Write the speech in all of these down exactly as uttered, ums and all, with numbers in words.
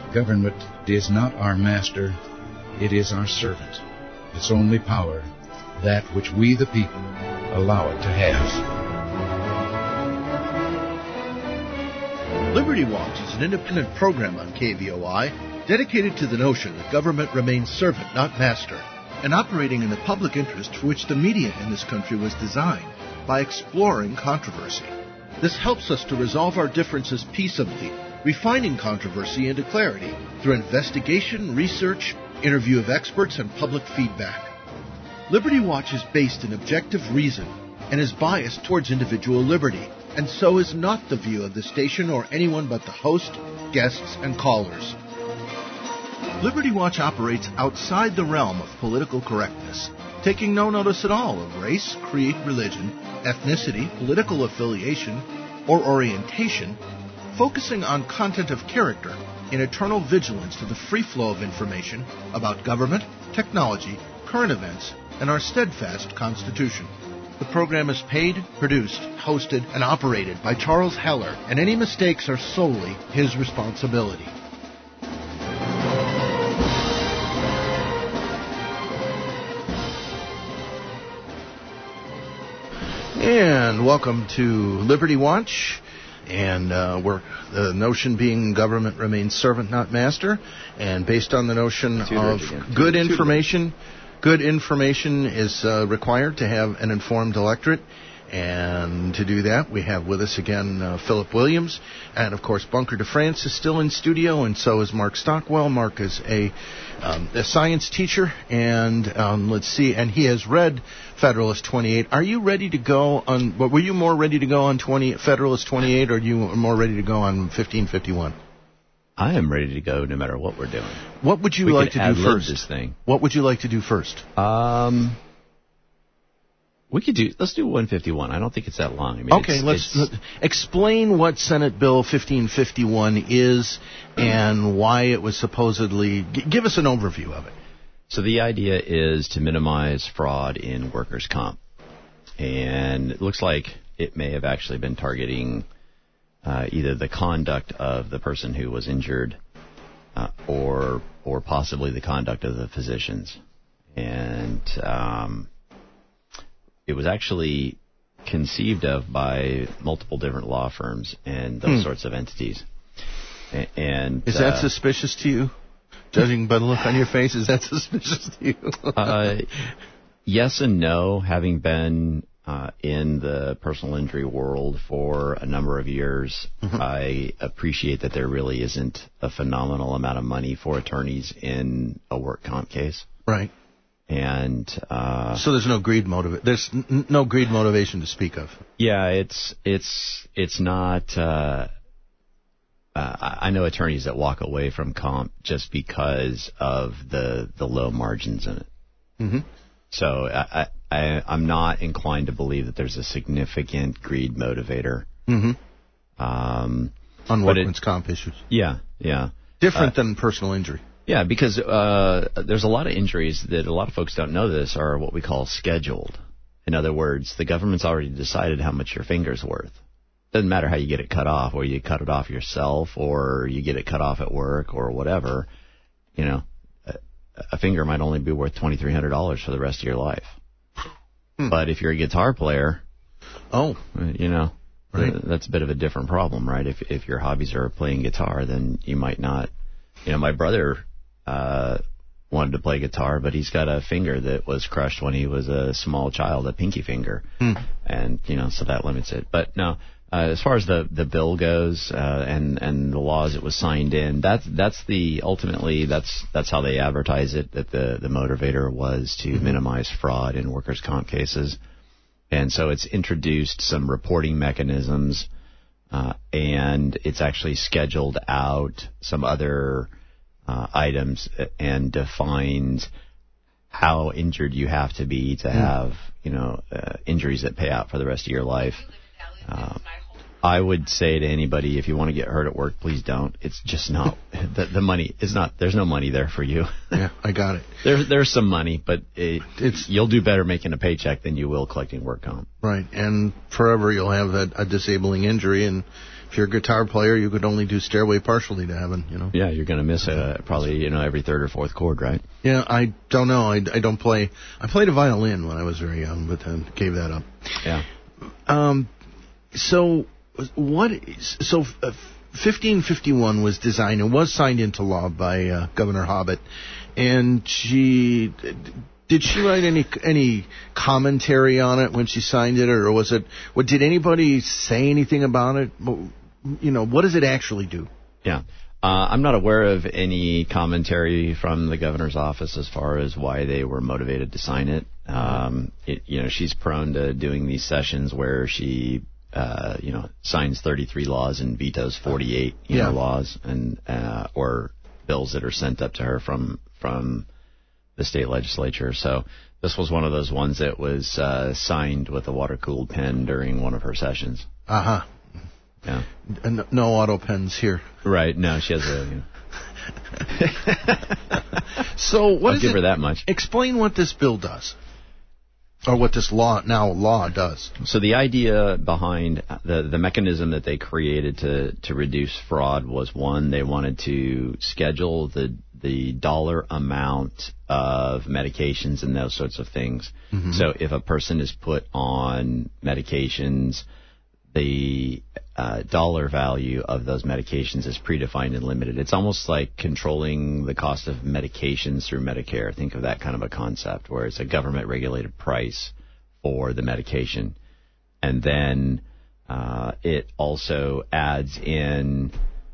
Government is not our master, it is our servant. Its only power, that which we the people allow it to have. Liberty Watch is an independent program on K V O I dedicated to the notion that government remains servant, not master, and operating in the public interest for which the media in this country was designed by exploring controversy. This helps us to resolve our differences peaceably, refining controversy into clarity through investigation, research, interview of experts, and public feedback. Liberty Watch is based in objective reason and is biased towards individual liberty, and so is not the view of the station or anyone but the host, guests, and callers. Liberty Watch operates outside the realm of political correctness, taking no notice at all of race, creed, religion, ethnicity, political affiliation, or orientation, focusing on content of character in eternal vigilance to the free flow of information about government, technology, current events, and our steadfast Constitution. The program is paid, produced, hosted, and operated by Charles Heller, and any mistakes are solely his responsibility. And welcome to Liberty Watch. And uh, we're, the notion being government remains servant, not master. And based on the notion of good information, good information is uh, required to have an informed electorate. And to do that, we have with us again uh, Philip Williams. And, of course, Bunker DeFrance is still in studio, and so is Mark Stockwell. Mark is a, um, a science teacher, and um, let's see, and he has read Federalist twenty-eight. Are you ready to go on, but were you more ready to go on twenty, Federalist twenty-eight, or are you more ready to go on fifteen fifty-one? I am ready to go no matter what we're doing. What would you we like to do first? This thing. What would you like to do first? Um... We could do, let's do one fifty-one. I don't think it's that long. I mean, okay, it's, let's it's, let, explain what Senate Bill fifteen fifty-one is and why it was supposedly, g- give us an overview of it. So the idea is to minimize fraud in workers' comp. And it looks like it may have actually been targeting uh, either the conduct of the person who was injured uh, or or possibly the conduct of the physicians. And um it was actually conceived of by multiple different law firms and those hmm. sorts of entities. And, and is that uh, suspicious to you? Judging by the look on your face, is that suspicious to you? uh, yes and no. Having been uh, in the personal injury world for a number of years, mm-hmm. I appreciate that there really isn't a phenomenal amount of money for attorneys in a work comp case. Right. And uh, so there's no greed motive. There's n- no greed motivation to speak of. Yeah, it's it's it's not. Uh, uh, I know attorneys that walk away from comp just because of the the low margins in it. Mm-hmm. So I, I I'm not inclined to believe that there's a significant greed motivator. Mm-hmm. Um, on workman's it, comp issues. Yeah, yeah. Different uh, than personal injury. Yeah, because uh, there's a lot of injuries that a lot of folks don't know this are what we call scheduled. In other words, the government's already decided how much your finger's worth. Doesn't matter how you get it cut off, or you cut it off yourself, or you get it cut off at work, or whatever. You know, a, a finger might only be worth twenty-three hundred dollars for the rest of your life. Hmm. But if you're a guitar player, oh, you know, right. th- that's a bit of a different problem, right? If if your hobbies are playing guitar, then you might not. You know, my brother. Uh, wanted to play guitar, but he's got a finger that was crushed when he was a small child, a pinky finger. Hmm. And, you know, so that limits it. But no, uh, as far as the, the bill goes, uh, and, and the laws it was signed in, that's, that's the, ultimately, that's, that's how they advertise it, that the, the motivator was to mm-hmm. minimize fraud in workers' comp cases. And so it's introduced some reporting mechanisms, uh, and it's actually scheduled out some other Uh, items and defines how injured you have to be to have, you know, uh, injuries that pay out for the rest of your life. Uh, I would say to anybody, if you want to get hurt at work, please don't. It's just not the, the money is not. There's no money there for you. Yeah, I got it. There's there's some money, but it, it's you'll do better making a paycheck than you will collecting work comp. Right, and forever you'll have a, a disabling injury, and if you're a guitar player, you could only do Stairway partially to heaven, you know. Yeah, you're going to miss uh, probably, you know, every third or fourth chord, right? Yeah, I don't know. I, I don't play. I played a violin when I was very young, but then gave that up. Yeah. Um. So what? Is, so uh, fifteen fifty-one was designed and was signed into law by uh, Governor Hobbit, and she. Did she write any any commentary on it when she signed it, or was it? What did anybody say anything about it? You know, what does it actually do? Yeah, uh, I'm not aware of any commentary from the governor's office as far as why they were motivated to sign it. Um, it you know, she's prone to doing these sessions where she, uh, you know, signs thirty-three laws and vetoes forty-eight you yeah. know, laws and uh, or bills that are sent up to her from from. the state legislature. So this was one of those ones that was uh, signed with a water-cooled pen during one of her sessions. Uh-huh. Yeah. No, no auto pens here. Right. No, she has a... You know. So what I'll is give it? her that much. Explain what this bill does. Or what this law, now law, does. So the idea behind the the mechanism that they created to, to reduce fraud was, one, they wanted to schedule the the dollar amount of medications and those sorts of things. Mm-hmm. So if a person is put on medications, the uh, dollar value of those medications is predefined and limited. It's almost like controlling the cost of medications through Medicare. Think of that kind of a concept where it's a government-regulated price for the medication. And then uh, it also adds in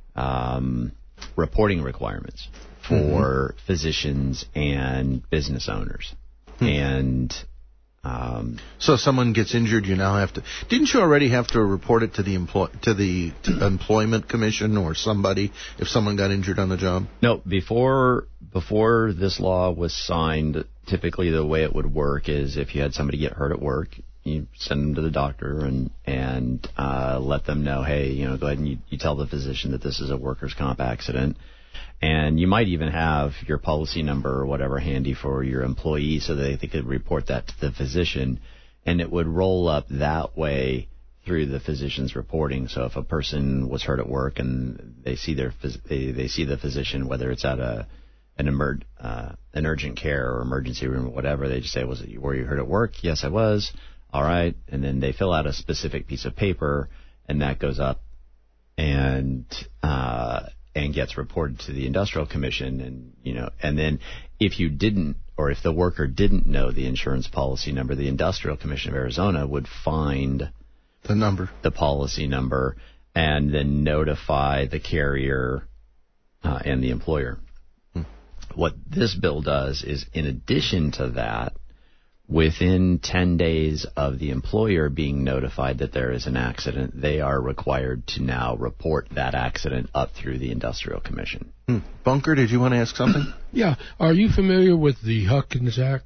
um, reporting requirements for mm-hmm. physicians and business owners. Hmm. And um, so if someone gets injured, you now have to. Didn't you already have to report it to the employ to the to Employment Commission or somebody if someone got injured on the job? No, before before this law was signed, typically the way it would work is if you had somebody get hurt at work, you send them to the doctor and and uh, let them know, hey, you know, go ahead and you, you tell the physician that this is a workers' comp accident. And you might even have your policy number or whatever handy for your employee so that they could report that to the physician, and it would roll up that way through the physician's reporting. So if a person was hurt at work and they see their they, they see the physician, whether it's at a an emer, uh, an urgent care or emergency room or whatever, they just say, was it were you hurt at work? Yes, I was. All right, and then they fill out a specific piece of paper, and that goes up and. Uh, and gets reported to the Industrial Commission, and you know, and then if you didn't, or if the worker didn't know the insurance policy number, the Industrial Commission of Arizona would find the number, the policy number, and then notify the carrier uh, and the employer. Hmm. What this bill does is, in addition to that, within ten days of the employer being notified that there is an accident, they are required to now report that accident up through the Industrial Commission. Hmm. Bunker, did you want to ask something? Yeah. Are you familiar with the Huckins Act?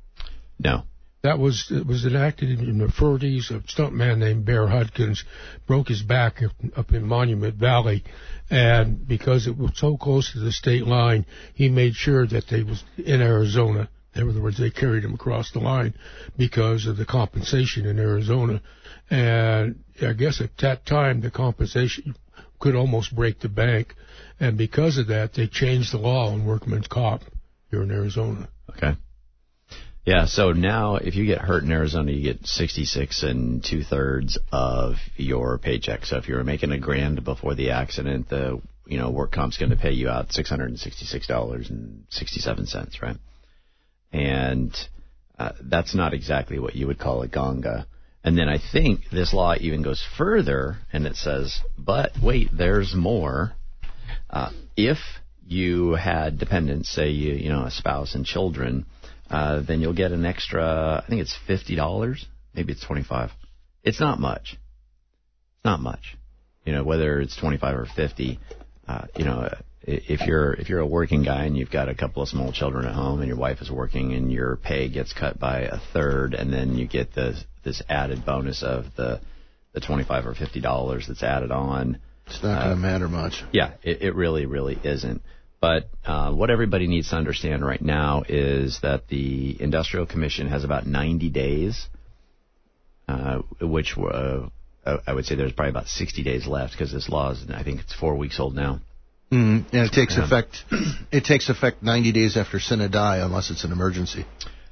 No. That was it was enacted in the thirties. A stuntman named Bear Hudkins broke his back up in Monument Valley, and because it was so close to the state line, he made sure that they was in Arizona. In other words, they carried him across the line because of the compensation in Arizona. And I guess at that time, the compensation could almost break the bank. And because of that, they changed the law on workman's comp here in Arizona. Okay. Yeah, so now if you get hurt in Arizona, you get sixty-six and two-thirds of your paycheck. So if you were making a grand before the accident, the you know work comp's going to pay you out six hundred sixty-six dollars and sixty-seven cents, right? And uh, that's not exactly what you would call a ganga. And then I think this law even goes further, and it says, but wait, there's more. Uh, if you had dependents, say you you know a spouse and children, uh, then you'll get an extra. I think it's fifty dollars, maybe it's twenty-five. It's not much. It's not much. You know, whether it's twenty-five or fifty. Uh, you know. If you're if you're a working guy and you've got a couple of small children at home and your wife is working and your pay gets cut by a third, and then you get this this added bonus of the the twenty-five or fifty dollars that's added on, it's not uh, going to matter much. Yeah, it, it really really isn't. But uh, what everybody needs to understand right now is that the Industrial Commission has about ninety days, uh, which uh, I, I would say there's probably about sixty days left because this law is, I think it's four weeks old now. Mm, and it takes um, effect. It takes effect ninety days after sine die, unless it's an emergency.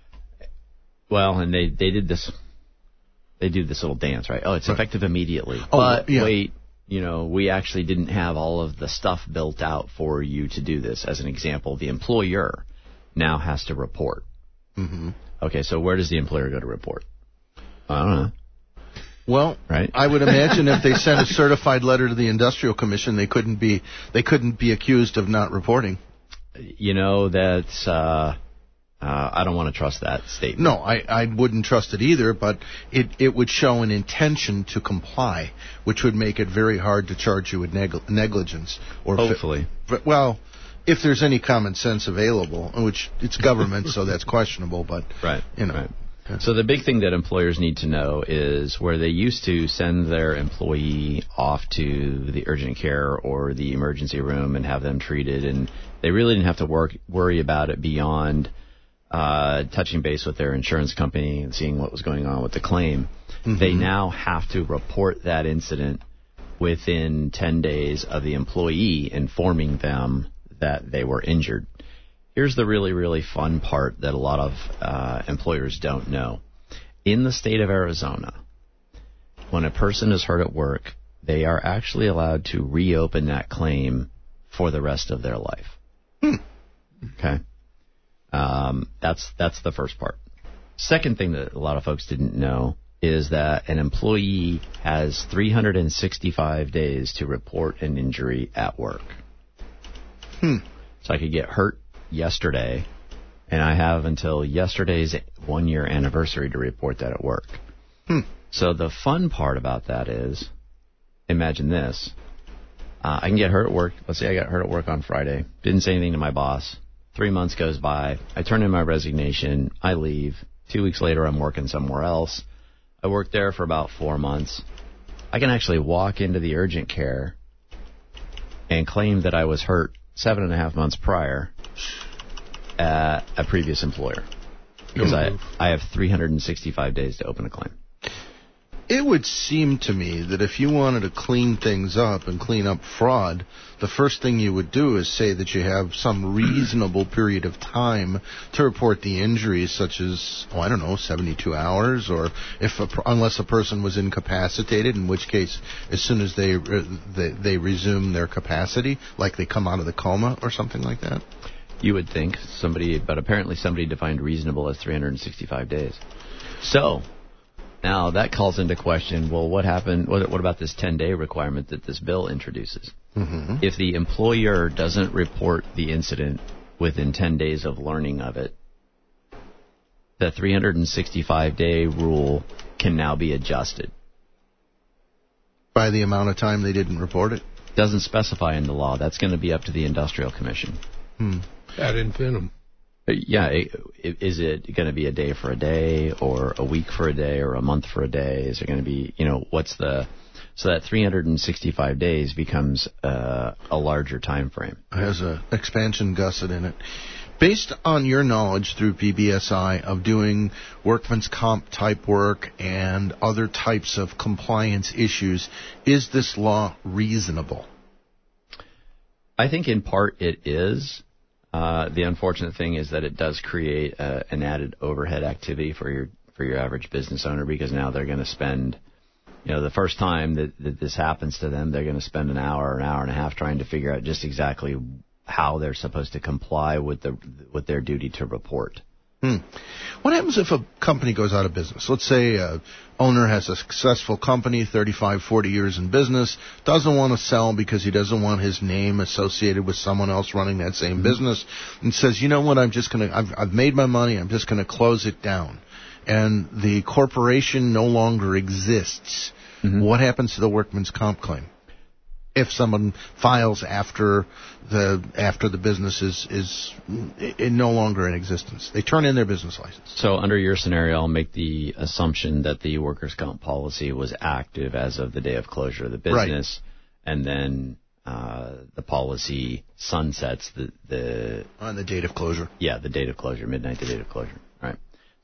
Well, and they, they did this. They do this little dance, right? Oh, it's effective immediately. Oh, but yeah. wait, you know, we actually didn't have all of the stuff built out for you to do this. As an example, the employer now has to report. Mm-hmm. Okay, so where does the employer go to report? I don't know. Well, right? I would imagine if they sent a certified letter to the Industrial Commission, they couldn't be they couldn't be accused of not reporting. You know, that's uh, uh, I don't want to trust that statement. No, I, I wouldn't trust it either, but it, it would show an intention to comply, which would make it very hard to charge you with neg- negligence. Or Hopefully. Fi- well, if there's any common sense available, which it's government, so that's questionable, but, right, you know. Right. So the big thing that employers need to know is where they used to send their employee off to the urgent care or the emergency room and have them treated, and they really didn't have to work, worry about it beyond uh, touching base with their insurance company and seeing what was going on with the claim. Mm-hmm. They now have to report that incident within ten days of the employee informing them that they were injured. Here's the really, really fun part that a lot of uh, employers don't know. In the state of Arizona, when a person is hurt at work, they are actually allowed to reopen that claim for the rest of their life. Hmm. Okay? Um, that's that's the first part. Second thing that a lot of folks didn't know is that an employee has three hundred sixty-five days to report an injury at work. Hmm. So I could get hurt yesterday, and I have until yesterday's one-year anniversary to report that at work. Hmm. So the fun part about that is, imagine this. Uh, I can get hurt at work. Let's say I got hurt at work on Friday. Didn't say anything to my boss. Three months goes by. I turn in my resignation. I leave. Two weeks later, I'm working somewhere else. I worked there for about four months. I can actually walk into the urgent care and claim that I was hurt seven and a half months prior at a previous employer, because I, I have three hundred sixty-five days to open a claim. It would seem to me that if you wanted to clean things up and clean up fraud, the first thing you would do is say that you have some reasonable period of time to report the injuries, such as, oh, I don't know, seventy-two hours, or if a, unless a person was incapacitated, in which case, as soon as they, they they resume their capacity, like they come out of the coma or something like that. You would think somebody, but apparently somebody defined reasonable as three hundred sixty-five days. So now that calls into question, well, what happened? What, what about this ten-day requirement that this bill introduces? Mm-hmm. If the employer doesn't report the incident within ten days of learning of it, the three hundred sixty-five day rule can now be adjusted. By the amount of time they didn't report it? Doesn't specify in the law. That's going to be up to the Industrial Commission. Hmm. Ad infinitum. Yeah, is it going to be a day for a day, or a week for a day, or a month for a day? Is it going to be, you know, what's the... So that three hundred sixty-five days becomes uh, a larger time frame. It has an expansion gusset in it. Based on your knowledge through P B S I of doing workman's comp type work and other types of compliance issues, is this law reasonable? I think in part it is. Uh, the unfortunate thing is that it does create uh, an added overhead activity for your for your average business owner, because now they're going to spend, you know, the first time that, that this happens to them, they're going to spend an hour, an hour and a half trying to figure out just exactly how they're supposed to comply with the with their duty to report. Hmm. What happens if a company goes out of business? Let's say a owner has a successful company, thirty-five, forty years in business, doesn't want to sell because he doesn't want his name associated with someone else running that same mm-hmm. business, and says, you know what, I'm just going to, I've, I've made my money, I'm just going to close it down. And the corporation no longer exists. Mm-hmm. What happens to the workman's comp claim if someone files after the after the business is is in no longer in existence? They turn in their business license. So under your scenario, I'll make the assumption that the workers' comp policy was active as of the day of closure of the business, right. and then uh, the policy sunsets the, the on the date of closure. Yeah, the date of closure, midnight the date of closure. Right.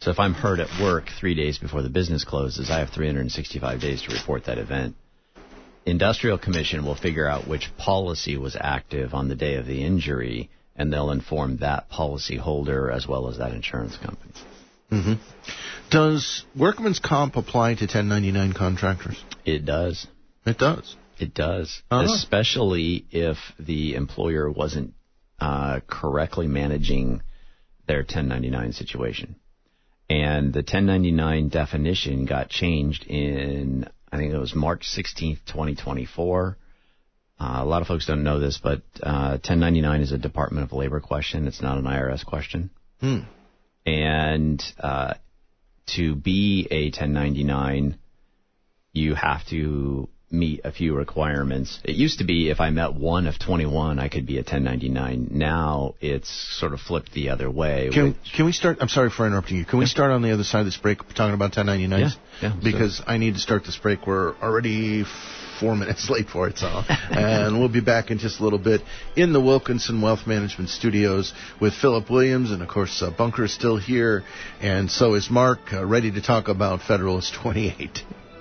So if I'm hurt at work three days before the business closes, I have three hundred sixty-five days to report that event. Industrial Commission will figure out which policy was active on the day of the injury, and they'll inform that policy holder as well as that insurance company. Mm-hmm. Does workman's comp apply to ten ninety-nine contractors? It does. It does? It does, uh-huh. Especially if the employer wasn't uh, correctly managing their ten ninety-nine situation. And the ten ninety-nine definition got changed in, I think it was March sixteenth, twenty twenty-four. Uh, a lot of folks don't know this, but uh, ten ninety-nine is a Department of Labor question. It's not an I R S question. Hmm. And uh, to be a ten ninety-nine, you have to meet a few requirements. It used to be if I met one of twenty-one, I could be a ten ninety-nine. Now it's sort of flipped the other way. Can, which, can we start? I'm sorry for interrupting you. Can we start on the other side of this break talking about ten ninety-nines? Yeah, yeah. Because so. I need to start this break. We're already four minutes late for it, so. And we'll be back in just a little bit in the Wilkinson Wealth Management Studios with Philip Williams. And, of course, uh, Bunker is still here, and so is Mark, uh, ready to talk about Federalist twenty-eight.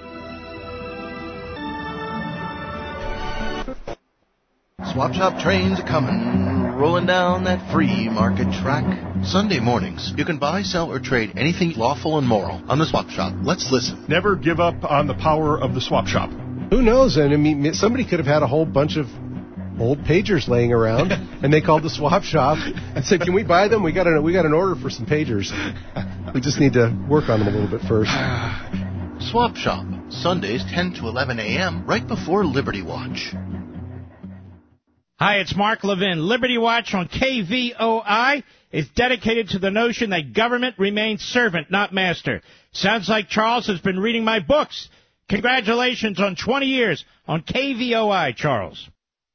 Swap shop trains are coming, rolling down that free market track. Sunday mornings, you can buy, sell, or trade anything lawful and moral on the Swap Shop. Let's listen. Never give up on the power of the Swap Shop. Who knows? And I mean, somebody could have had a whole bunch of old pagers laying around, and they called the Swap Shop and said, "Can we buy them? We got an we got an order for some pagers. We just need to work on them a little bit first." Swap Shop, Sundays ten to eleven a.m. right before Liberty Watch. Hi, it's Mark Levin. Liberty Watch on K V O I is dedicated to the notion that government remains servant, not master. Sounds like Charles has been reading my books. Congratulations on twenty years on K V O I, Charles.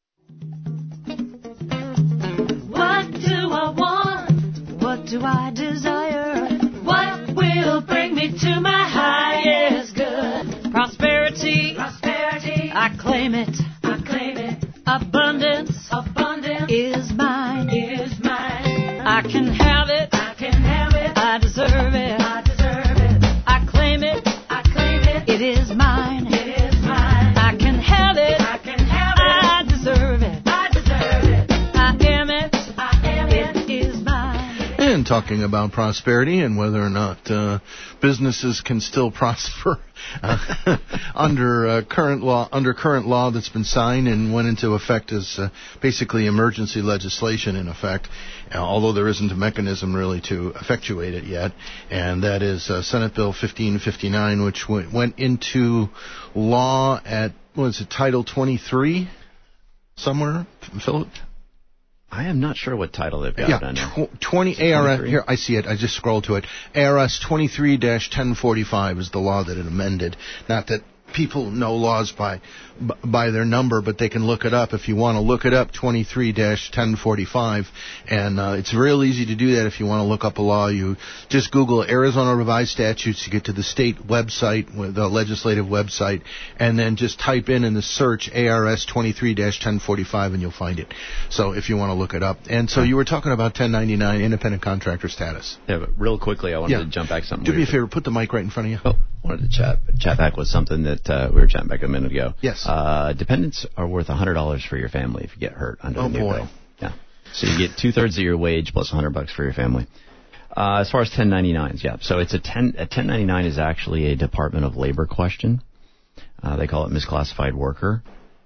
What do I want? What do I desire? What will bring me to my highest good? Prosperity. Prosperity. I claim it. I claim it. Abundance, abundance is mine, is mine. I can have it, I can have it. I deserve it, I deserve it. I claim it, I claim it. It is mine, it is mine. I can have it, I can have it. I deserve it, I deserve it. I am it, I am it. It is mine. And talking about prosperity and whether or not uh, businesses can still prosper. Uh, under uh, current law, under current law that's been signed and went into effect as uh, basically emergency legislation in effect, uh, although there isn't a mechanism really to effectuate it yet, and that is uh, Senate Bill fifteen fifty-nine, which w- went into law at, what is it, Title twenty-three somewhere, Philip? I am not sure what title they've got yeah, it under. Tw- twenty A R S. Here, I see it. I just scrolled to it. A R S twenty-three dash ten forty-five is the law that it amended. Not that people know laws by by their number, but they can look it up if you want to look it up. twenty-three dash ten forty-five, and uh, it's real easy to do that. If you want to look up a law, you just Google Arizona Revised Statutes. You get to the state website, the legislative website, and then just type in in the search A R S twenty-three dash ten forty-five, and you'll find it. So if you want to look it up, and so you were talking about ten ninety-nine independent contractor status. Yeah, but real quickly, I wanted yeah. to jump back something. Do weird. me a favor, put the mic right in front of you. Oh, wanted to chat chat back with something that uh, we were chatting back a minute ago. Yes. Uh, dependents are worth one hundred dollars for your family if you get hurt under oh, the new boy. bill. Yeah. So you get two-thirds of your wage plus one hundred bucks for your family. Uh, as far as ten ninety-nines, yeah. So it's a ten a ten ninety-nine is actually a Department of Labor question. Uh, they call it misclassified worker.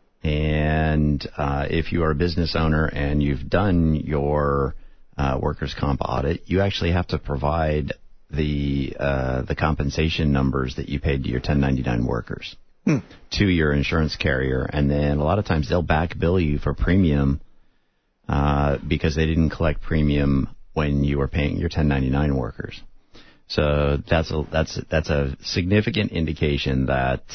And uh, if you are a business owner and you've done your uh, workers' comp audit, you actually have to provide the uh, the compensation numbers that you paid to your ten ninety-nine workers hmm. to your insurance carrier, and then a lot of times they'll back bill you for premium uh, because they didn't collect premium when you were paying your ten ninety-nine workers. So that's a that's that's a significant indication that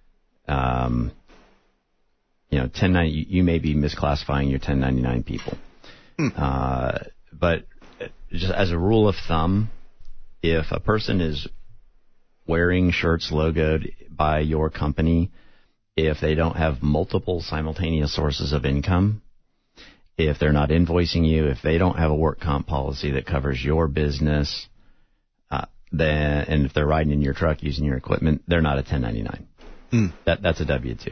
um, you know ten ninety you may be misclassifying your ten ninety-nine people. Hmm. Uh, but just as a rule of thumb, if a person is wearing shirts logoed by your company, if they don't have multiple simultaneous sources of income, if they're not invoicing you, if they don't have a work comp policy that covers your business, uh, then and if they're riding in your truck using your equipment, they're not a ten ninety-nine. Mm. That that's a W two.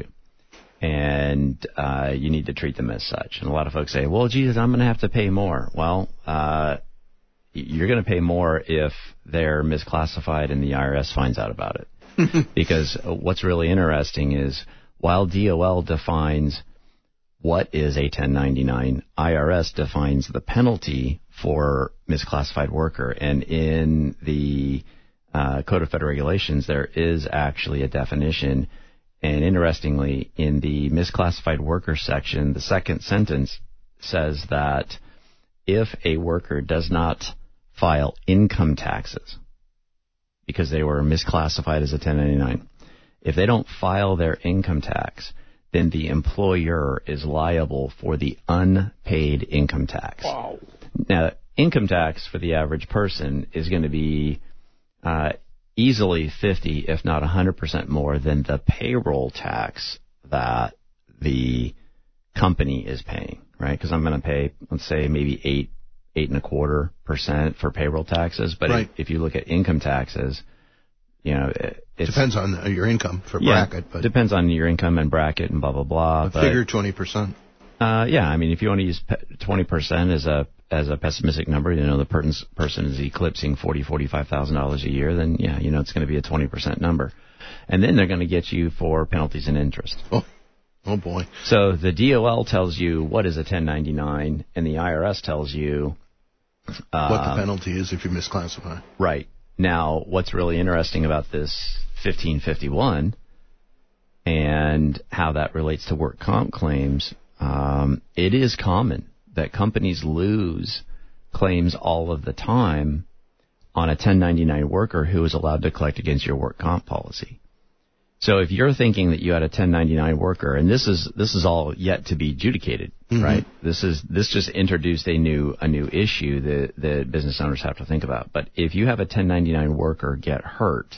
And uh, you need to treat them as such. And a lot of folks say, well, geez, I'm going to have to pay more. Well, uh, you're going to pay more if they're misclassified and the I R S finds out about it. Because what's really interesting is while D O L defines what is a ten ninety-nine, I R S defines the penalty for misclassified worker. And in the uh, Code of Federal Regulations, there is actually a definition. And interestingly, in the misclassified worker section, the second sentence says that if a worker does not file income taxes because they were misclassified as a ten ninety-nine, if they don't file their income tax, then the employer is liable for the unpaid income tax. Wow. Now, income tax for the average person is going to be uh, easily fifty, if not one hundred percent more than the payroll tax that the company is paying, right? Because I'm going to pay, let's say, maybe eight, eight and a quarter percent for payroll taxes. But right. if, if you look at income taxes, you know, it depends on your income for yeah, bracket. But depends on your income and bracket and blah, blah, blah. But, figure twenty percent. Uh, yeah, I mean, if you want to use twenty percent as a as a pessimistic number, you know, the person person is eclipsing forty, forty-five thousand dollars a year, then yeah, you know, it's going to be a twenty percent number, and then they're going to get you for penalties and interest. Oh, oh boy! So the D O L tells you what is a ten ninety-nine, and the I R S tells you uh, what the penalty is if you misclassify. Right. Now, what's really interesting about this fifteen fifty-one and how that relates to work comp claims, um, it is common that companies lose claims all of the time on a ten ninety-nine worker who is allowed to collect against your work comp policy. So if you're thinking that you had a ten ninety-nine worker, and this is this is all yet to be adjudicated, mm-hmm. right? This is this just introduced a new a new issue that that business owners have to think about. But if you have a ten ninety-nine worker get hurt,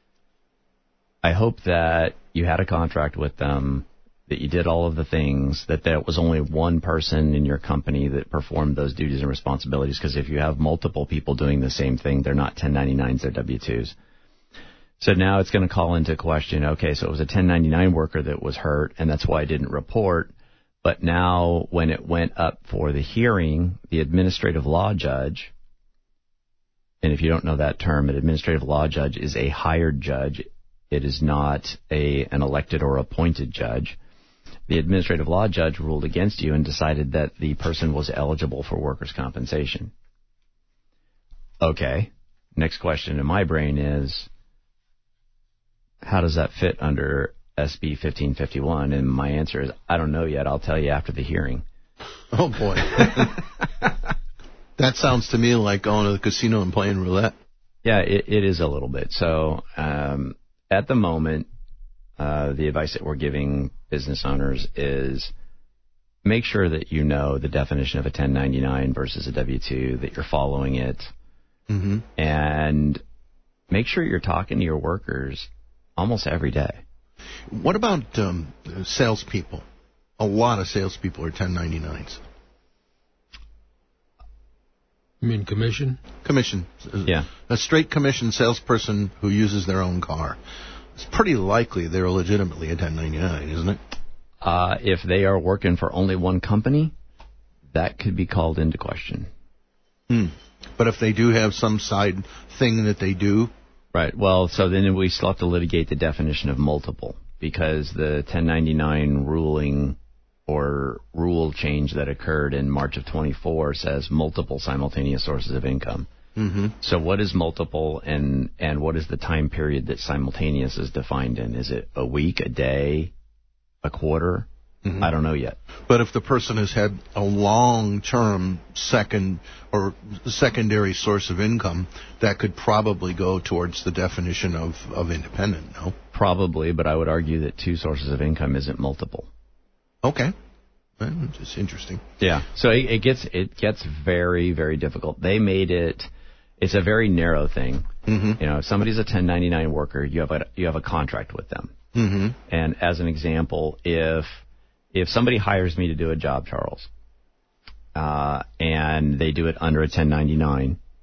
I hope that you had a contract with them, that you did all of the things, that there was only one person in your company that performed those duties and responsibilities. Because if you have multiple people doing the same thing, they're not ten ninety-nines, they're W twos. So now it's going to call into question, okay, so it was a ten ninety-nine worker that was hurt, and that's why I didn't report. But now when it went up for the hearing, the administrative law judge, and if you don't know that term, an administrative law judge is a hired judge. It is not a an elected or appointed judge. The administrative law judge ruled against you and decided that the person was eligible for workers' compensation. Okay, next question in my brain is, how does that fit under S B fifteen fifty-one? And my answer is, I don't know yet. I'll tell you after the hearing. Oh, boy. That sounds to me like going to the casino and playing roulette. Yeah, it, it is a little bit. So um, at the moment, uh, the advice that we're giving business owners is make sure that you know the definition of a ten ninety-nine versus a W two, that you're following it, mm-hmm. and make sure you're talking to your workers almost every day. What about um, salespeople? A lot of salespeople are ten ninety-nines. You mean commission? Commission. Yeah. A straight commission salesperson who uses their own car. It's pretty likely they're legitimately a ten ninety-nine, isn't it? Uh, if they are working for only one company, that could be called into question. Hmm. But if they do have some side thing that they do... Right. Well, so then we still have to litigate the definition of multiple, because the ten ninety-nine ruling or rule change that occurred in March of twenty-four says multiple simultaneous sources of income. Mm-hmm. So what is multiple, and, and what is the time period that simultaneous is defined in? Is it a week, a day, a quarter? Mm-hmm. I don't know yet. But if the person has had a long-term second or secondary source of income, that could probably go towards the definition of, of independent, no? Probably, but I would argue that two sources of income isn't multiple. Okay. Well, just interesting. Yeah. So it, it gets it gets very, very difficult. They made it... It's a very narrow thing. Mm-hmm. You know, if somebody's a ten ninety-nine worker, you have a you have a contract with them. Mm-hmm. And as an example, if if somebody hires me to do a job, Charles, uh, and they do it under a ten ninety-nine,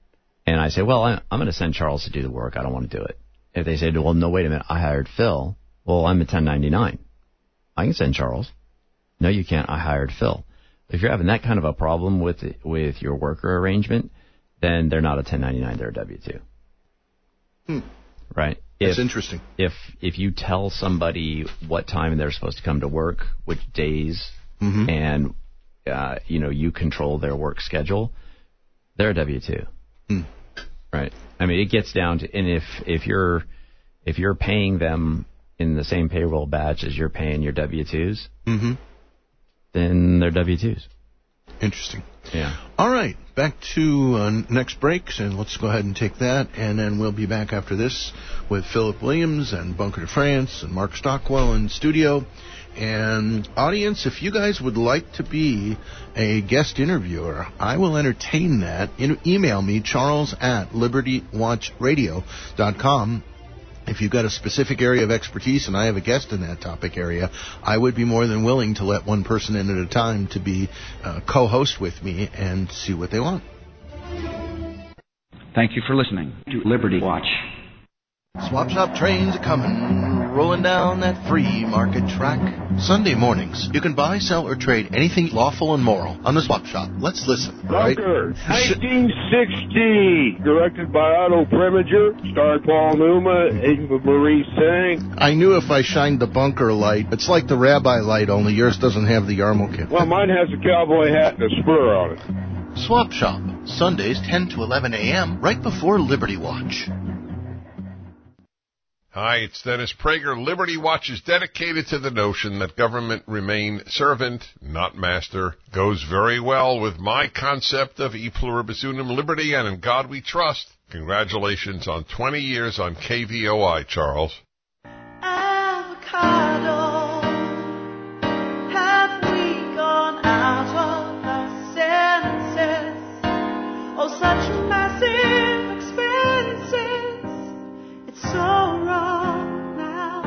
and I say, well, I, I'm going to send Charles to do the work. I don't want to do it. If they say, well, no, wait a minute, I hired Phil. Well, I'm a ten ninety-nine. I can send Charles. No, you can't. I hired Phil. If you're having that kind of a problem with with your worker arrangement, then they're not a ten ninety-nine. They're a W two. Hmm. Right? That's if, interesting. If if you tell somebody what time they're supposed to come to work, which days, mm-hmm. and uh, you know you control their work schedule, they're a W two. Hmm. Right? I mean, it gets down to, and if if you're if you're paying them in the same payroll batch as you're paying your W twos, mm-hmm. then they're W twos. Interesting. Yeah. All right, back to uh, next breaks, and let's go ahead and take that, and then we'll be back after this with Philip Williams and Bunker de France and Mark Stockwell in studio. And audience, if you guys would like to be a guest interviewer, I will entertain that. In- email me, charles at liberty watch radio dot com. If you've got a specific area of expertise and I have a guest in that topic area, I would be more than willing to let one person in at a time to be uh, co-host with me and see what they want. Thank you for listening to Liberty Watch. Swap shop trains are coming, rolling down that free market track. Sunday mornings, you can buy, sell, or trade anything lawful and moral on the swap shop. Let's listen. Bunker, nineteen sixty, directed by Otto Preminger, starred Paul Newman, Ava Marie Singh. I knew if I shined the bunker light, it's like the rabbi light, only yours doesn't have the yarmulke. Well, mine has a cowboy hat and a spur on it. Swap shop, Sundays ten to eleven a.m., right before Liberty Watch. Hi, it's Dennis Prager. Liberty Watch is dedicated to the notion that government remain servant, not master. Goes very well with my concept of e pluribus unum liberty and in God we trust. Congratulations on twenty years on K V O I, Charles. Avocado, have we gone out of our senses? Oh, such massive expenses. It's so wrong now.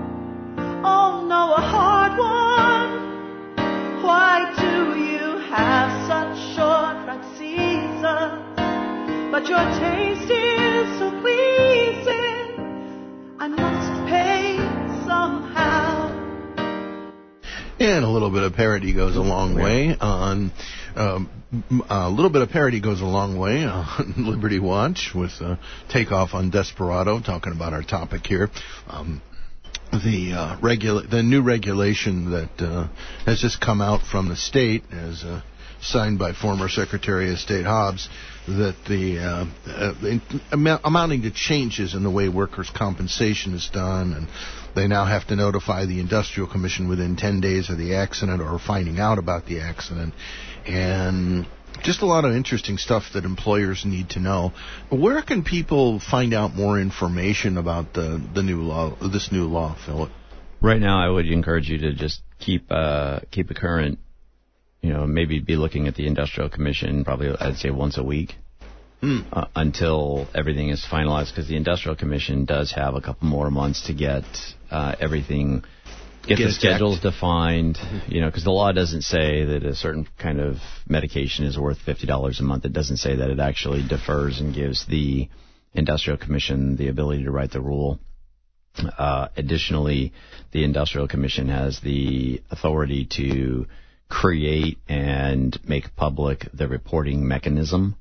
Oh no, a hard one. Why do you have such short run seasons? But your taste is so pleasing. I must pay somehow. And a little bit of parody goes a long way on. Um, a little bit of parody goes a long way on Liberty Watch with uh, Takeoff on Desperado, talking about our topic here. Um, the uh, regula- the new regulation that uh, has just come out from the state, as uh, signed by former Secretary of State Hobbs, that the uh, uh, amounting to changes in the way workers' compensation is done, and they now have to notify the Industrial Commission within ten days of the accident or finding out about the accident. And just a lot of interesting stuff that employers need to know. Where can people find out more information about the, the new law, this new law, Philip? Right now, I would encourage you to just keep uh, keep a current, you know, maybe be looking at the Industrial Commission probably, I'd say, once a week. Mm. Uh, until everything is finalized, because the Industrial Commission does have a couple more months to get uh, everything, get, get the schedules checked. defined, you know, because the law doesn't say that a certain kind of medication is worth fifty dollars a month. It doesn't say that. It actually defers and gives the Industrial Commission the ability to write the rule. Uh, additionally, the Industrial Commission has the authority to create and make public the reporting mechanism.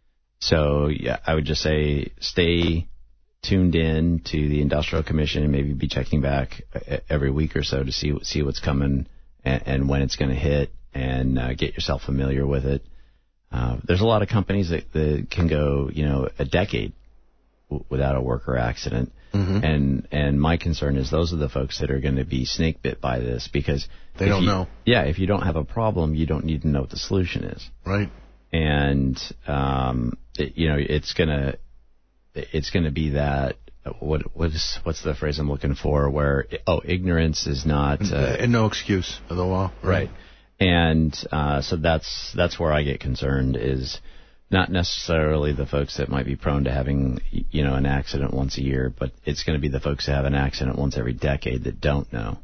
So, yeah, I would just say stay tuned in to the Industrial Commission and maybe be checking back every week or so to see see what's coming and, and when it's going to hit, and uh, get yourself familiar with it. Uh, there's a lot of companies that, that can go, you know, a decade w- without a worker accident. Mm-hmm. And and my concern is those are the folks that are going to be snake bit by this, because they don't you, know. Yeah, if you don't have a problem, you don't need to know what the solution is. Right. And um, it, you know, it's gonna it's gonna be that what what is what's the phrase I'm looking for? Where oh, ignorance is not uh, and no excuse of the law. Right. right. And uh, so that's that's where I get concerned, is not necessarily the folks that might be prone to having, you know, an accident once a year, but it's going to be the folks that have an accident once every decade that don't know.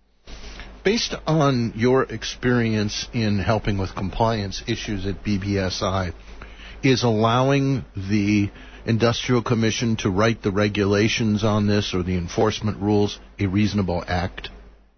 Based on your experience in helping with compliance issues at B B S I, Is allowing the Industrial Commission to write the regulations on this or the enforcement rules a reasonable act?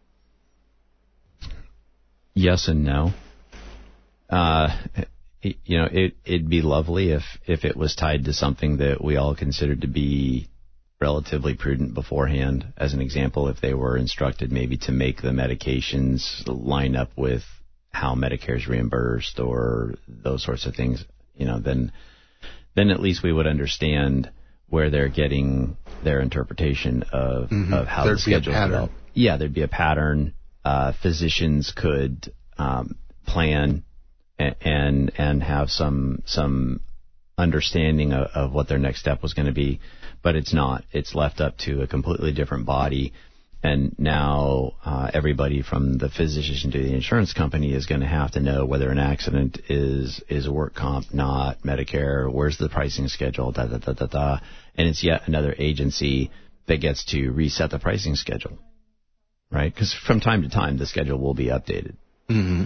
Yes and no. Uh, it, you know, it, it'd be lovely if, if it was tied to something that we all considered to be relatively prudent beforehand. As an example, if they were instructed maybe to make the medications line up with how Medicare is reimbursed or those sorts of things, you know, then then at least we would understand where they're getting their interpretation of, mm-hmm. of how there'd the schedule is developed. Yeah, there'd be a pattern. Uh, physicians could um, plan and, and and have some some understanding of, of what their next step was going to be, but it's not. It's left up to a completely different body. And now uh, everybody from the physician to the insurance company is going to have to know whether an accident is is a work comp, not Medicare, where's the pricing schedule, da, da, da, da, da. And it's yet another agency that gets to reset the pricing schedule, right? Because from time to time, the schedule will be updated. Mm-hmm.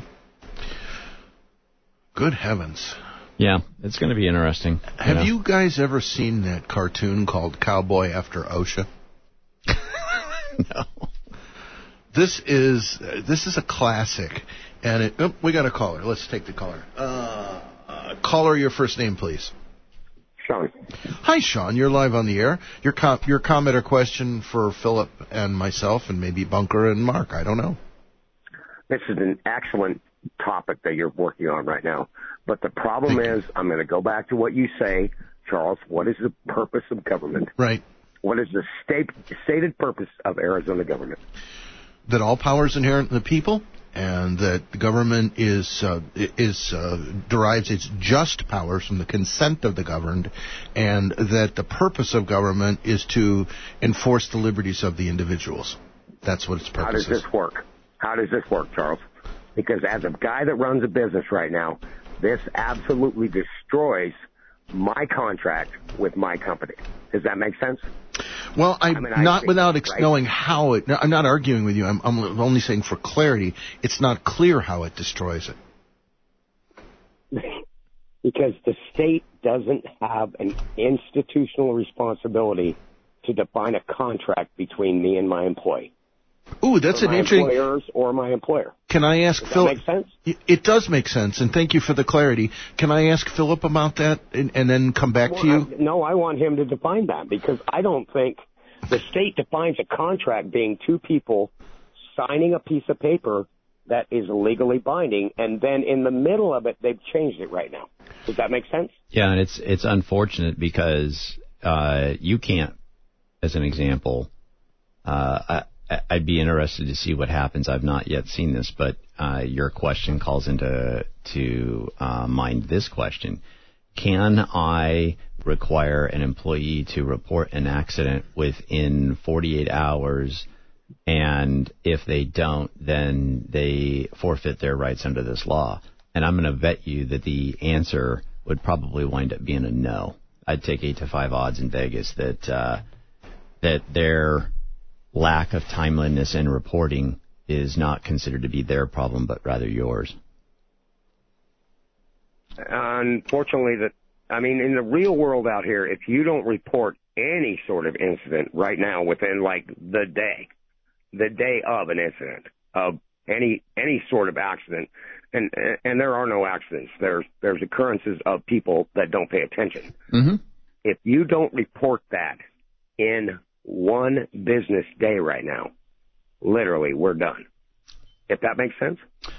Good heavens. Yeah, it's going to be interesting. Have you know? you guys ever seen that cartoon called Cowboy After OSHA? No. This is uh, this is a classic, and it, oh, we got a caller. Let's take the caller. Uh, uh, caller, your first name, please. Sean. Hi, Sean. You're live on the air. Your com- your comment or question for Philip and myself, and maybe Bunker and Mark. I don't know. This is an excellent topic that you're working on right now. But the problem Thank is, you. I'm going to go back to what you say, Charles. What is the purpose of government? Right. What is the state, stated purpose of Arizona government? That all power is inherent in the people, and that the government is uh, is uh, derives its just powers from the consent of the governed, and that the purpose of government is to enforce the liberties of the individuals. That's what its purpose is. How does is. this work? How does this work, Charles? Because as a guy that runs a business right now, this absolutely destroys my contract with my company. Does that make sense? Well, I, I mean, I not think, without ex- right? knowing how it. No, I'm not arguing with you. I'm, I'm only saying for clarity. It's not clear how it destroys it. Because the state doesn't have an institutional responsibility to define a contract between me and my employee. Ooh, that's or an my interesting. Employers or my employer. Can I ask Does Philip? That make sense? It does make sense, and thank you for the clarity. Can I ask Philip about that, and, and then come back well, to you? I, no, I want him to define that because I don't think the state defines a contract being two people signing a piece of paper that is legally binding, and then in the middle of it, they've changed it right now. Does that make sense? Yeah, and it's it's unfortunate because uh, you can't, as an example, uh, I, I'd be interested to see what happens. I've not yet seen this, but uh, your question calls into to uh, mind this question. Can I require an employee to report an accident within forty-eight hours, and if they don't, then they forfeit their rights under this law? And I'm going to bet you that the answer would probably wind up being a no. I'd take eight to five odds in Vegas that uh, that their lack of timeliness in reporting is not considered to be their problem, but rather yours. Unfortunately, that I mean, in the real world out here, if you don't report any sort of incident right now within like the day, the day of an incident of any any sort of accident, and and there are no accidents. There's there's occurrences of people that don't pay attention. Mm-hmm. If you don't report that in one business day right now, literally, we're done. If that makes sense?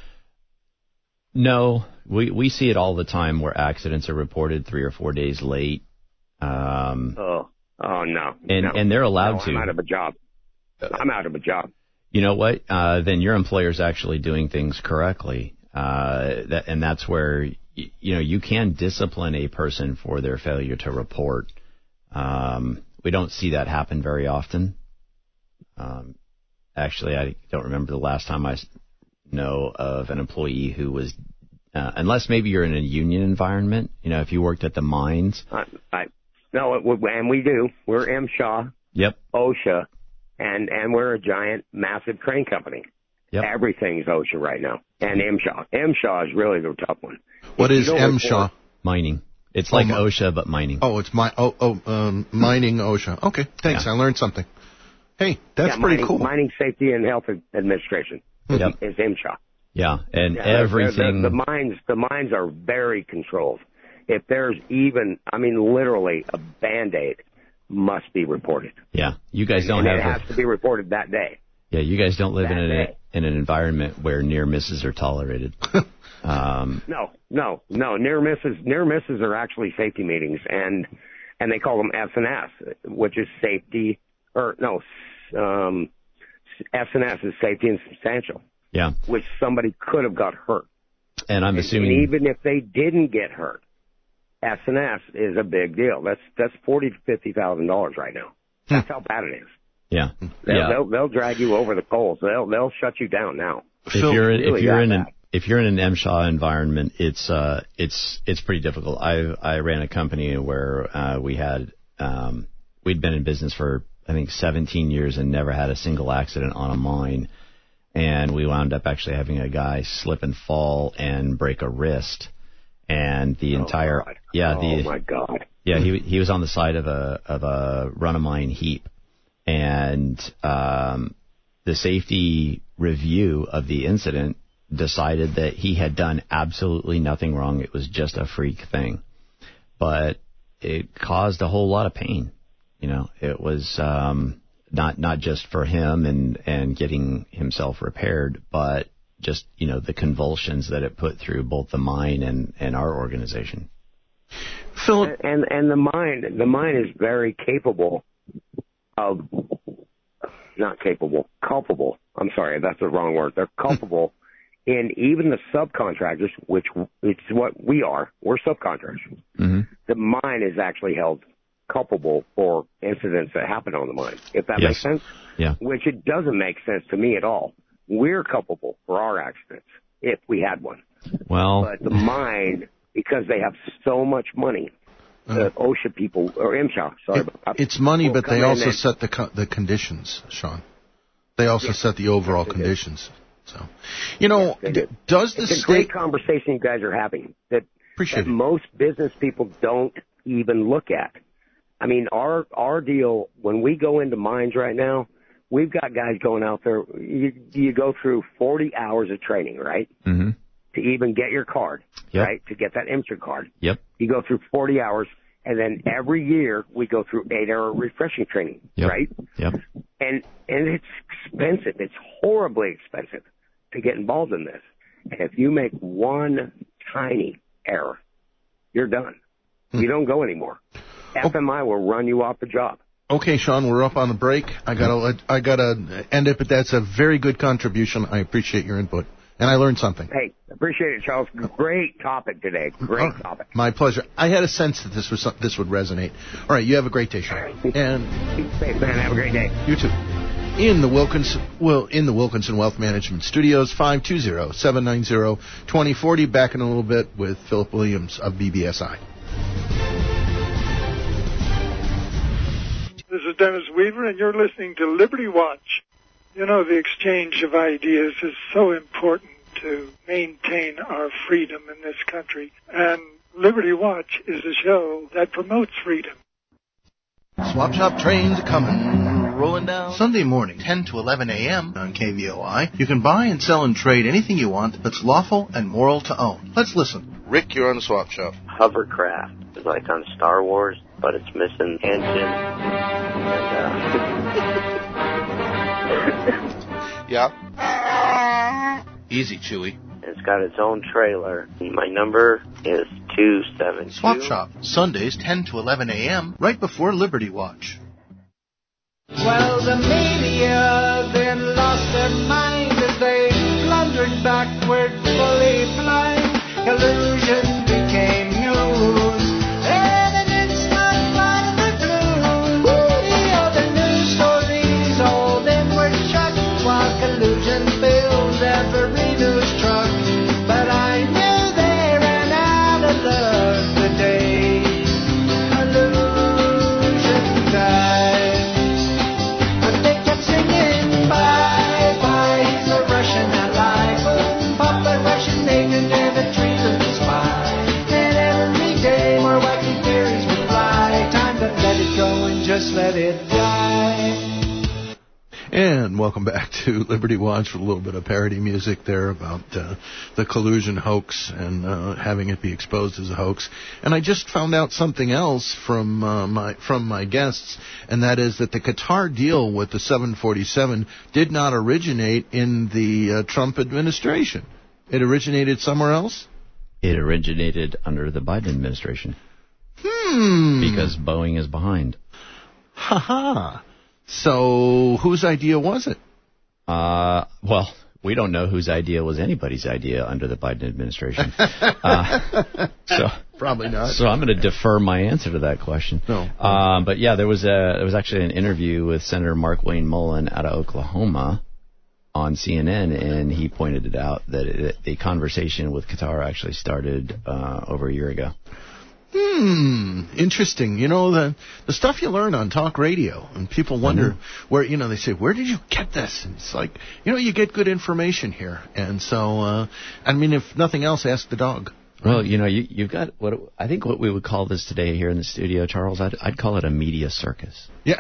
No, we we see it all the time where accidents are reported three or four days late. Um, oh, oh no, and no. and they're allowed no, to. I'm out of a job. I'm out of a job. You know what? Uh, then your employer's actually doing things correctly. Uh, that, and that's where y- you know you can discipline a person for their failure to report. Um, we don't see that happen very often. Um, actually, I don't remember the last time I know of an employee who was, uh, unless maybe you're in a union environment. You know, if you worked at the mines. I, I no, it, and we do. We're M S H A. Yep. OSHA, and and we're a giant, massive crane company. Yep. Everything's OSHA right now, and M S H A. M S H A is really the tough one. What If is M S H A? Mining. It's like oh, OSHA, but mining. Oh, it's my oh oh um, mining OSHA. Okay, thanks. Yeah. I learned something. Hey, that's yeah, pretty mining, cool. Mining Safety and Health Administration Yep. is M S H A. Yeah, and Yeah, they're- everything. they're- the mines, the mines are very controlled. If there's even, I mean, literally a Band-Aid must be reported. Yeah, you guys don't and have. it has a, to be reported that day. Yeah, you guys don't live in That an day. in an environment where near misses are tolerated. um, No, no, no. Near misses, near misses are actually safety meetings, and and they call them S and S, which is safety, or no, um, S and S is safety and substantial. Yeah. Which somebody could have got hurt. And I'm and, assuming. And even if they didn't get hurt, S and S is a big deal. That's that's forty to fifty thousand dollars right now. That's how bad it is. Yeah. They'll, yeah. they'll they'll drag you over the coals. They'll they'll shut you down now. If you're in, really if you're in that an bad. if you're in an M S H A environment, it's uh it's it's pretty difficult. I I ran a company where uh, we had um we'd been in business for I think seventeen years and never had a single accident on a mine, and we wound up actually having a guy slip and fall and break a wrist, and the Oh, entire God. yeah oh the my God. yeah he he was on the side of a of a run of mine heap, and um the safety review of the incident decided that he had done absolutely nothing wrong. It was just a freak thing. But it caused a whole lot of pain. You know, it was um, not not just for him and, and getting himself repaired, but just, you know, the convulsions that it put through both the mine and, and our organization. Philip, and and the mine the mine is very capable of not capable culpable. I'm sorry, that's the wrong word. They're culpable in even the subcontractors, which it's what we are. We're subcontractors. Mm-hmm. The mine is actually held culpable for incidents that happen on the mine. If that Yes. makes sense. Yeah. Which it doesn't make sense to me at all. We're culpable for our accidents if we had one. Well, But the mine, because they have so much money, the OSHA people, or M S H A, sorry. It, it's money, will but come they in also and- set the co- the conditions, Sean. They also Yeah. set the overall Yes, they do. conditions. So, you know, They d- do. does the It's a state great conversation you guys are having that, appreciate that it? most business people don't even look at. I mean, our our deal, when we go into mines right now, we've got guys going out there. You, you go through forty hours of training, right, mm-hmm. to even get your card, Yep. right, to get that M S H A card. Yep. You go through forty hours, and then every year we go through eight-hour refreshing training, Yep. right? Yep. And and it's expensive. It's horribly expensive to get involved in this. And if you make one tiny error, you're done. You don't go anymore. F M I will run you off the job. Okay, Sean, we're up on the break. I gotta let, I gotta end it, but that's a very good contribution. I appreciate your input, and I learned something. Hey, appreciate it, Charles. Great topic today. Great Oh, topic. My pleasure. I had a sense that this was some- this would resonate. All right, you have a great day, Sean, and Keep safe, man. Have a great day. you too. In the Wilkinson, well, in the Wilkinson Wealth Management Studios, five two zero, seven nine zero, two zero four zero. Back in a little bit with Philip Williams of B B S I. This is Dennis Weaver, and you're listening to Liberty Watch. You know, the exchange of ideas is so important to maintain our freedom in this country, and Liberty Watch is a show that promotes freedom. Swap Shop trains are coming, rolling down. Sunday morning, ten to eleven a.m. on K V O I. You can buy and sell and trade anything you want that's lawful and moral to own. Let's listen. Rick, you're on the Swap Shop. Hovercraft is like on Star Wars, but it's missing engine. And, uh, Yeah. Easy, Chewy. it's got its own trailer. My number is two seven two. Swap Shop, Sundays, ten to eleven a.m., right before Liberty Watch. Well, the media then lost their minds as they blundered backwards, fully blind. Collusion became news. And an instant light of the clues. All the news stories, all them were shut, while collusion filled every news truck. But I knew they ran out of love today. Collusion died. But they kept singing, bye, bye, he's a Russian ally. Boom, Papa Russian agent and a treasonous spy. just let it die. And welcome back to Liberty Watch with a little bit of parody music there about uh, the collusion hoax and uh, having it be exposed as a hoax. And I just found out something else from uh, my from my guests, and that is that the Qatar deal with the seven forty-seven did not originate in the uh, Trump administration. It originated somewhere else? It originated under the Biden administration. Hmm. Because Boeing is behind. Ha ha. So, whose idea was it? Uh, well, we don't know whose idea was anybody's idea under the Biden administration. uh, so Probably not. So I'm going to defer my answer to that question. No. Um, but yeah, there was a there was actually an interview with Senator Mark Wayne Mullen out of Oklahoma on C N N, and he pointed it out that it, the conversation with Qatar actually started uh, over a year ago. Hmm, interesting. You know, the the stuff you learn on talk radio, and people wonder mm-hmm. where, you know, they say, where did you get this? And it's like, you know, you get good information here. And so, uh, I mean, if nothing else, ask the dog. Well, you know, you, you've got what I think what we would call this today here in the studio, Charles, I'd, I'd call it a media circus. Yeah.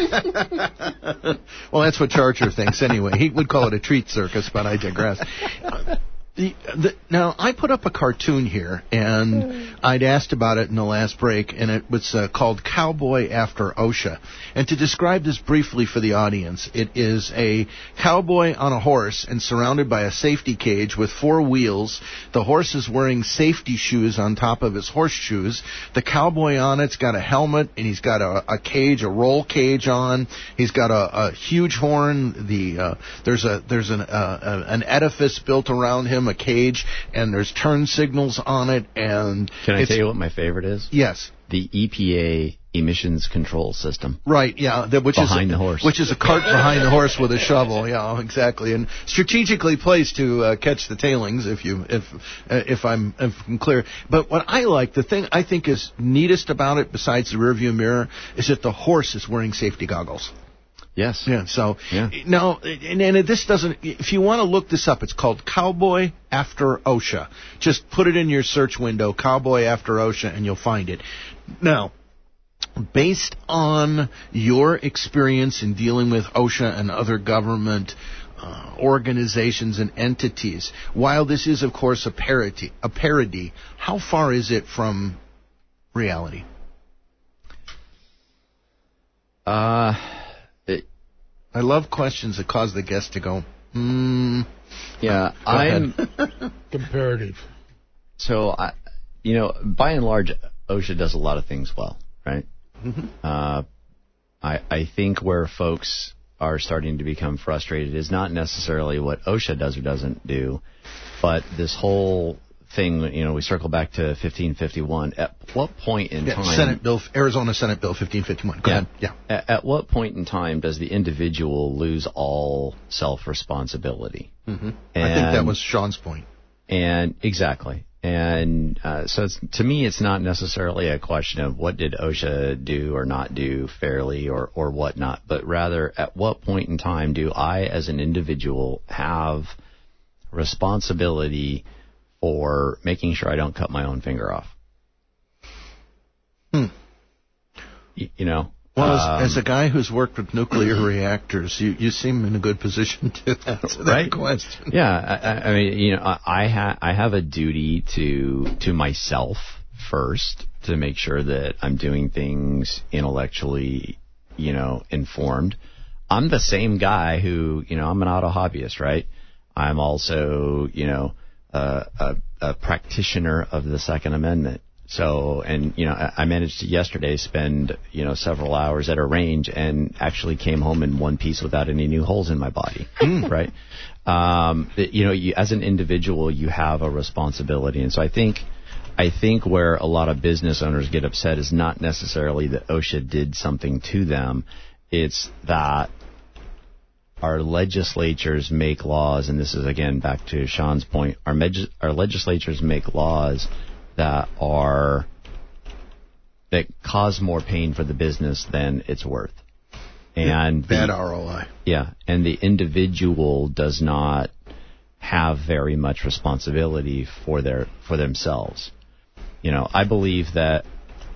Well, that's what Charger thinks anyway. He would call it a treat circus, but I digress. The, the, now, I put up a cartoon here, and I'd asked about it in the last break, and it was uh, called Cowboy After OSHA. And to describe this briefly for the audience, it is a cowboy on a horse and surrounded by a safety cage with four wheels. The horse is wearing safety shoes on top of his horseshoes. The cowboy on it's got a helmet, and he's got a, a cage, a roll cage on. He's got a, a huge horn. The uh, there's a there's an uh, an edifice built around him, a cage, and there's turn signals on it. And can I tell you what my favorite is? Yes. The E P A emissions control system. Right, yeah, the, which behind is the horse, which is a cart behind the horse with a shovel. Yeah, exactly, and strategically placed to uh, catch the tailings. If you, if uh, if I'm if I'm clear. But what I like, the thing I think is neatest about it, besides the rearview mirror, is that the horse is wearing safety goggles. Yes. Yeah. So yeah. now, and, and this doesn't. If you want to look this up, it's called Cowboy After OSHA. Just put it in your search window, Cowboy After OSHA, and you'll find it. Now, based on your experience in dealing with OSHA and other government uh, organizations and entities, while this is, of course, a parody, a parody, how far is it from reality? Uh. I love questions that cause the guest to go, hmm. Yeah, I'm comparative. So, I, you know, by and large, OSHA does a lot of things well, right? Mm-hmm. Uh, I, I think where folks are starting to become frustrated is not necessarily what OSHA does or doesn't do, but this whole thing, you know, we circle back to fifteen fifty-one. At what point in yeah, time... Senate Bill, Arizona Senate Bill fifteen fifty-one. Go yeah, ahead. Yeah. At, at what point in time does the individual lose all self-responsibility? Mm-hmm. I think that was Sean's point. And exactly. And uh, so it's, to me, it's not necessarily a question of what did OSHA do or not do fairly or, or whatnot, but rather at what point in time do I as an individual have responsibility for making sure I don't cut my own finger off. Hmm. You, you know. Well, um, as, as a guy who's worked with nuclear reactors, you, you seem in a good position to answer that right? question. Yeah, I, I mean, you know, I, I have I have a duty to to myself first to make sure that I'm doing things intellectually, you know, informed. I'm the same guy who, you know, I'm an auto hobbyist, right? I'm also, you know. Uh, a, a practitioner of the Second Amendment. So, and, you know, I, I managed to yesterday spend, you know, several hours at a range and actually came home in one piece without any new holes in my body, right? Um, it, you know, you, as an individual, you have a responsibility. And so I think, I think where a lot of business owners get upset is not necessarily that OSHA did something to them. It's that our legislatures make laws, and this is, again, back to Sean's point, our, meg- our legislatures make laws that are that cause more pain for the business than it's worth. And bad the, R O I. Yeah, and the individual does not have very much responsibility for their for themselves. You know, I believe that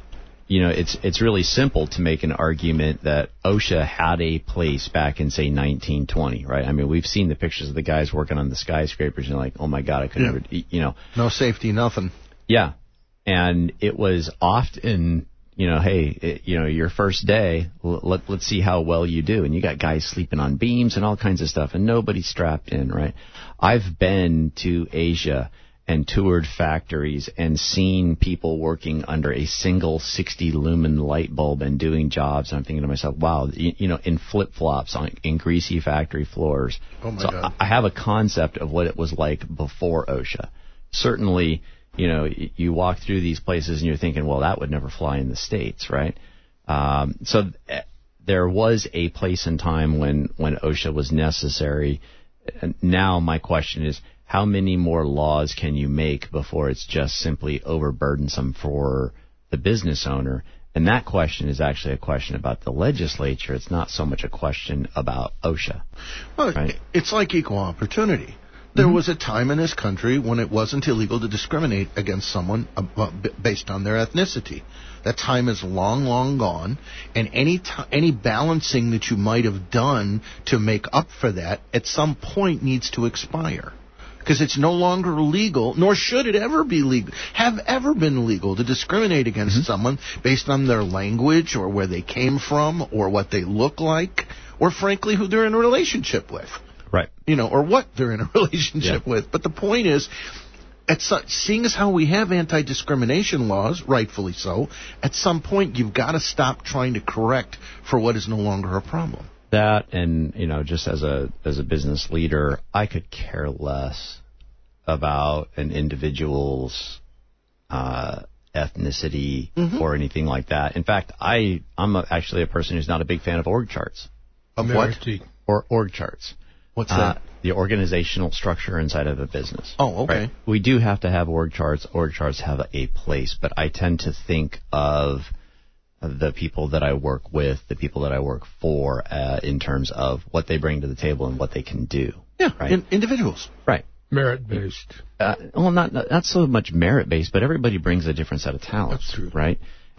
you know, it's it's really simple to make an argument that OSHA had a place back in, say, nineteen twenty, right? I mean, we've seen the pictures of the guys working on the skyscrapers, and you're like, oh, my God, I could Yeah. never, you know. No safety, nothing. Yeah. And it was often, you know, hey, it, you know, your first day, let, let's see how well you do. And you got guys sleeping on beams and all kinds of stuff, and nobody's strapped in, right? I've been to Asia and toured factories and seen people working under a single sixty lumen light bulb and doing jobs. And I'm thinking to myself, wow, you, you know, in flip-flops on in greasy factory floors. Oh, my so God. I, I have a concept of what it was like before OSHA. Certainly, you know, you walk through these places and you're thinking, well, that would never fly in the States, right? Um, so th- there was a place and time when, when OSHA was necessary. And now my question is, how many more laws can you make before it's just simply overburdensome for the business owner? And that question is actually a question about the legislature. It's not so much a question about OSHA. Well, right? It's like equal opportunity. There was a time in this country when it wasn't illegal to discriminate against someone uh, based on their ethnicity. That time is long, long gone, and any t- any balancing that you might have done to make up for that at some point needs to expire. Because it's no longer legal, nor should it ever be legal, have ever been legal to discriminate against mm-hmm. someone based on their language or where they came from or what they look like or, frankly, who they're in a relationship with. Right. You know, or what they're in a relationship yeah. with. But the point is, at some, seeing as how we have anti-discrimination laws, rightfully so, at some point you've got to stop trying to correct for what is no longer a problem. That, and, you know, just as a as a business leader, I could care less about an individual's uh, ethnicity mm-hmm. or anything like that. In fact, I, I'm a, actually a person who's not a big fan of org charts. Of what? Or org charts. What's that? Uh, the organizational structure inside of a business. Oh, okay. Right? We do have to have org charts. Org charts have a place, but I tend to think of the people that I work with, the people that I work for, uh, in terms of what they bring to the table and what they can do. Yeah, right? in, individuals. Right. Merit-based. Uh, well, not not so much merit-based, but everybody brings a different set of talents. That's true. Right?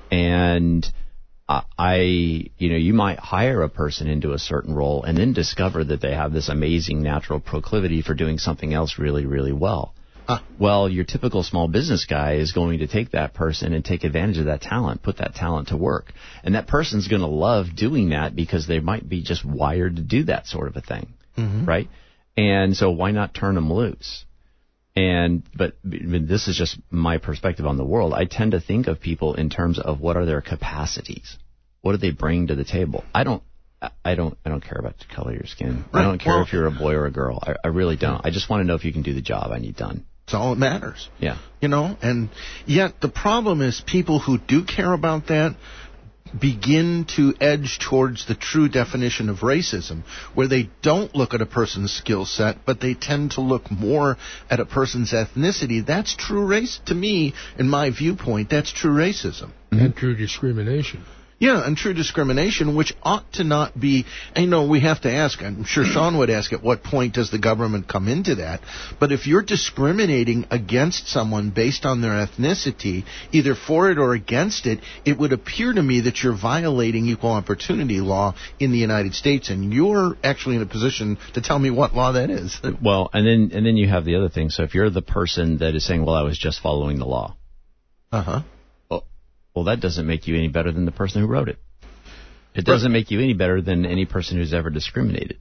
And I, you know, you might hire a person into a certain role and then discover that they have this amazing natural proclivity for doing something else really, really well. Uh. Well, your typical small business guy is going to take that person and take advantage of that talent, put that talent to work. And that person's going to love doing that because they might be just wired to do that sort of a thing, mm-hmm. right? And so why not turn them loose? And but, but this is just my perspective on the world. I tend to think of people in terms of what are their capacities, what do they bring to the table. I don't, I don't, I don't care about the color of your skin. Right. I don't care well, if you're a boy or a girl. I, I really don't. I just want to know if you can do the job I need done. That's all that matters. Yeah. You know, and yet the problem is people who do care about that begin to edge towards the true definition of racism, where they don't look at a person's skill set, but they tend to look more at a person's ethnicity. That's true race. To me, in my viewpoint, that's true racism. And true discrimination. Yeah, and true discrimination, which ought to not be, I know we have to ask, I'm sure Sean would ask, at what point does the government come into that? But if you're discriminating against someone based on their ethnicity, either for it or against it, it would appear to me that you're violating equal opportunity law in the United States, and you're actually in a position to tell me what law that is. Well, and then and then you have the other thing. So if you're the person that is saying, well, I was just following the law. Uh-huh. Well, that doesn't make you any better than the person who wrote it. It doesn't make you any better than any person who's ever discriminated.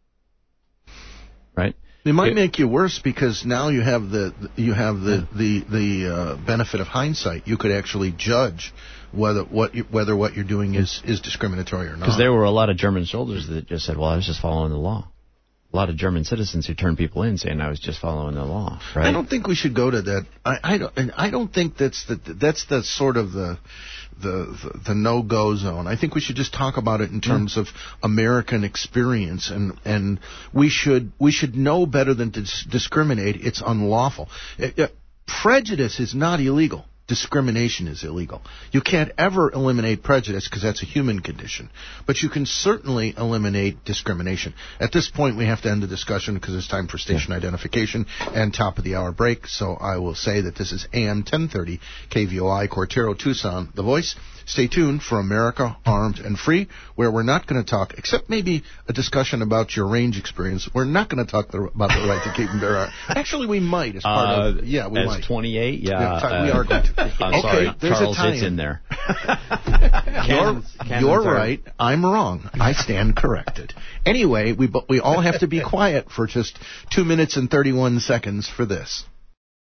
Right? It might it, make you worse because now you have the you have the the the uh, benefit of hindsight. You could actually judge whether what you, whether what you're doing is, is discriminatory or not. Because there were a lot of German soldiers that just said, "Well, I was just following the law." A lot of German citizens who turned people in saying I was just following the law. Right? I don't think we should go to that. I, I don't. And I don't think that's the that's the sort of the the the, the no go zone. I think we should just talk about it in terms mm. of American experience, and and we should we should know better than to dis- discriminate. It's unlawful. It, it, prejudice is not illegal. Discrimination is illegal. You can't ever eliminate prejudice because that's a human condition. But you can certainly eliminate discrimination. At this point, we have to end the discussion because it's time for station yeah. identification and top of the hour break. So I will say that this is A M ten thirty K V O I, Cortero, Tucson, The Voice. Stay tuned for America Armed and Free, where we're not going to talk, except maybe a discussion about your range experience. We're not going to talk the, about the right to keep and bear arms. Actually, we might as part uh, of. Yeah, we as might. twenty-eight, yeah. yeah fact, uh, we are going to. I'm okay, sorry, there's Charles, a it's in there. You're, Cannons you're are- right. I'm wrong. I stand corrected. Anyway, we we all have to be quiet for just two minutes and thirty-one seconds for this.